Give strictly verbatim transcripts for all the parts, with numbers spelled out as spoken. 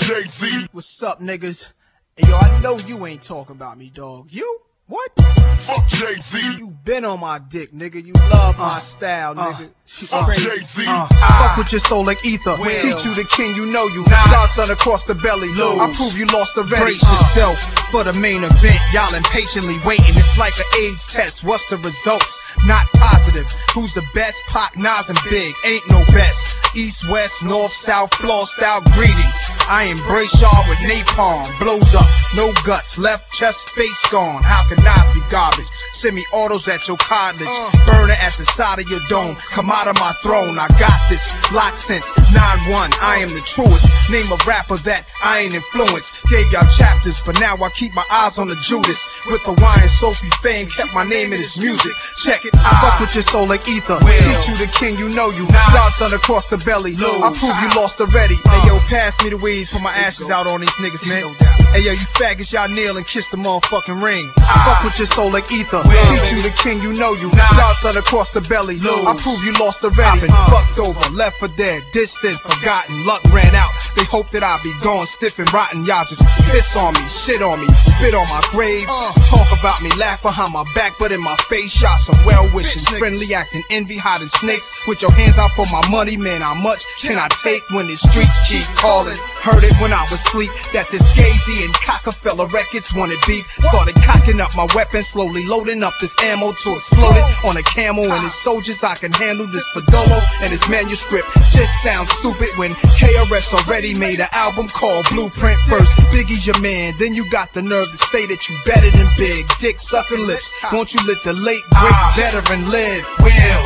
Jay-Z. What's up, niggas? Hey, yo, I know you ain't talking about me, dog. You? What? Fuck Jay-Z. You been on my dick, nigga. You love my uh, style, nigga. Fuck uh, Jay-Z. Uh, I fuck with your soul like ether. Will. Teach you the king, you know you. Godson across the belly. Lose. I prove you lost already. Brace yourself for the main event. Y'all impatiently waiting. It's like an AIDS test. What's the results? Not positive. Who's the best? Pac, Nas, and Big. Ain't no best. East, west, north, south, flaw style greedy. I embrace y'all with napalm. Blows up, no guts, left chest, face gone. How can Nas be garbage? Semi-autos at your cottage. Uh. Burner at the side of your dome. Come out of my throne. I got this. Locked since nine one. I am the truest. Name a rapper that I ain't influenced. Gave y'all chapters, but now I keep my eyes on the Judas. With Hawaiian Sophie fame, kept my name in his music. Check it. I fuck with your soul like ether. Will. Teach you the king, you know you. Godson across the belly. Lose. I prove you lost already. Uh. Hey yo, pass me the weed. Put my ashes out on these niggas, man. Hey yo, you faggots, y'all kneel and kiss the motherfucking ring. I fuck with your soul like ether. Teach you the king, you know you. Godson across the belly. Lose. I prove you lost already. Uh. Fucked over, left for dead, distant, forgotten. Luck ran out. They hope that I be gone, stiff and rotten. Y'all just piss on me, shit on me, spit on my grave. Uh. Talk about me, laugh behind my back, but in my face, shot some well wishing, friendly acting, envy, hiding snakes. With your hands out for my money, man. How much can I take when the streets keep calling? Heard it when I was asleep that this Gazy and Cockefeller Records wanted beef. Started cocking up my weapon, slowly loading up this ammo to explode it on a camel and his soldiers. I can handle this Fadolo and his manuscript. Just sounds stupid when K R S already made an album called Blueprint. First, Biggie's your man, then you got the nerve to say that you better than Big. Dick sucking lips, won't you let the late great veteran live? Will.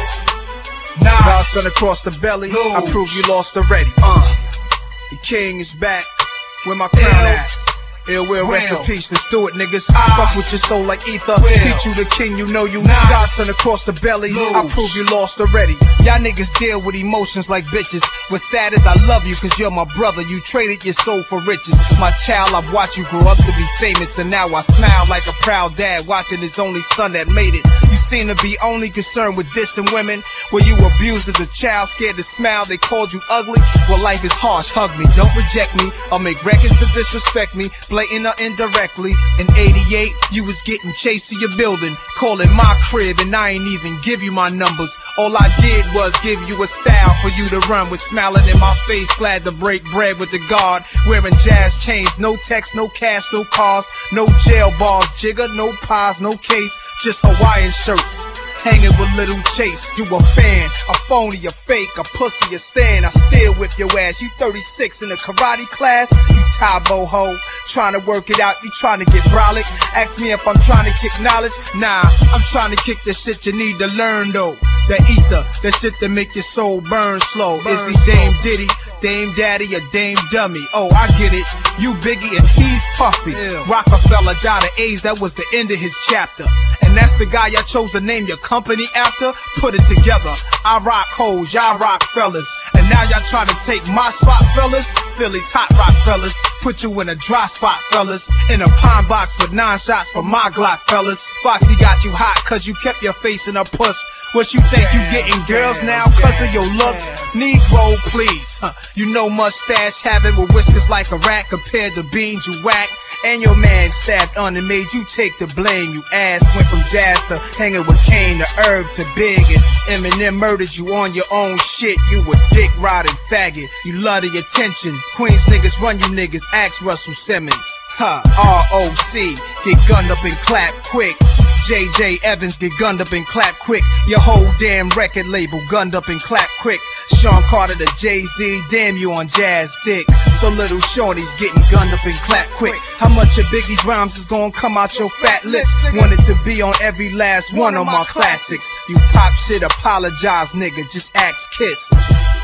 Godson across the belly, Lose. I prove you lost already. Uh. The king is back, where my crown at? Ill will, rest in peace, let's do it, niggas. I fuck with your soul like ether. Will. Teach you the king, you know you. Godson across the belly, Lose. I prove you lost already. Y'all niggas deal with emotions like bitches. What's sad is I love you cause you're my brother. You traded your soul for riches. My child, I've watched you grow up to be famous, and now I smile like a proud dad watching his only son that made it. You seem to be only concerned with dissing women. Were you abused as a child, scared to smile, they called you ugly? Well, life is harsh, hug me, don't reject me. I'll make records to disrespect me, blatant or indirectly. In eighty-eight, you was getting chased to your building, calling my crib, and I ain't even give you my numbers. All I did was give you a style for you to run with, smiling in my face, glad to break bread with the guard. Wearing jazz chains, no text, no cash, no cars, no jail bars, jigger, no pies, no case, just Hawaiian shirts. Hanging with Little Chase, you a fan, a phony, a fake, a pussy, a stand. I still whip your ass. You thirty-six in a karate class, you Tybo ho, trying to work it out, you trying to get brolic. Ask me if I'm trying to kick knowledge, nah, I'm trying to kick the shit you need to learn though. That ether, that shit that make your soul burn slow. Burn Is he Dame Diddy, Dame Daddy, or Dame Dummy? Oh, I get it, you Biggie and he's Puffy. Ew. Rockefeller died of AIDS, that was the end of his chapter. And that's the guy y'all chose to name your company after? Put it together. I rock hoes, y'all rock fellas. And now y'all trying to take my spot, fellas? Philly's hot rock fellas. Put you in a dry spot, fellas. In a pine box with nine shots for my Glock, fellas. Foxy got you hot cause you kept your face in a puss. What you think you getting girls now cause of your looks? Negro, please. Huh. You know mustache having with whiskers like a rat compared to beans you whack. And your man stabbed on and made you take the blame. You ass went from jazz to hanging with Kane to Irv to Big, and Eminem murdered you on your own shit. You a dick riding faggot. You love the attention. Queens niggas run you niggas. Ask Russell Simmons. Huh. R O C get gunned up and clap quick. J J Evans get gunned up and clap quick. Your whole damn record label gunned up and clap quick. Sean Carter to Jay-Z, damn you on jazz dick. So little Shorty's getting gunned up and clap quick. How much of Biggie's rhymes is gonna come out your fat lips? Wanted to be on every last one of my classics. You pop shit, apologize nigga, just ask Kiss.